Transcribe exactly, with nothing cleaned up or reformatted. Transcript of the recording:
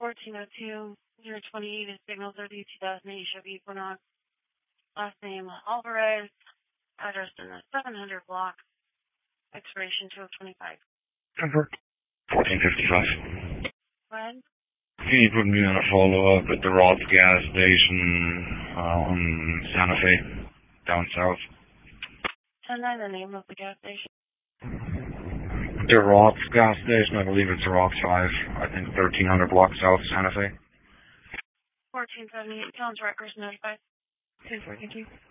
fourteen oh two, zero twenty-eight is Signal thirty, two thousand eight Chevy Equinox. Last name Alvarez. Address in the seven hundred block. Expiration two of twenty-five. Confirm. fourteen fifty-five. Go ahead. Can you put me on a follow-up at the Roth's gas station uh, on Santa Fe, down south? ten nine, the name of the gas station. The Roth's gas station, I believe it's Roth's five. I think thirteen hundred block south, Santa Fe. fourteen seventy-eight, Jones Records notified. two four, thank you.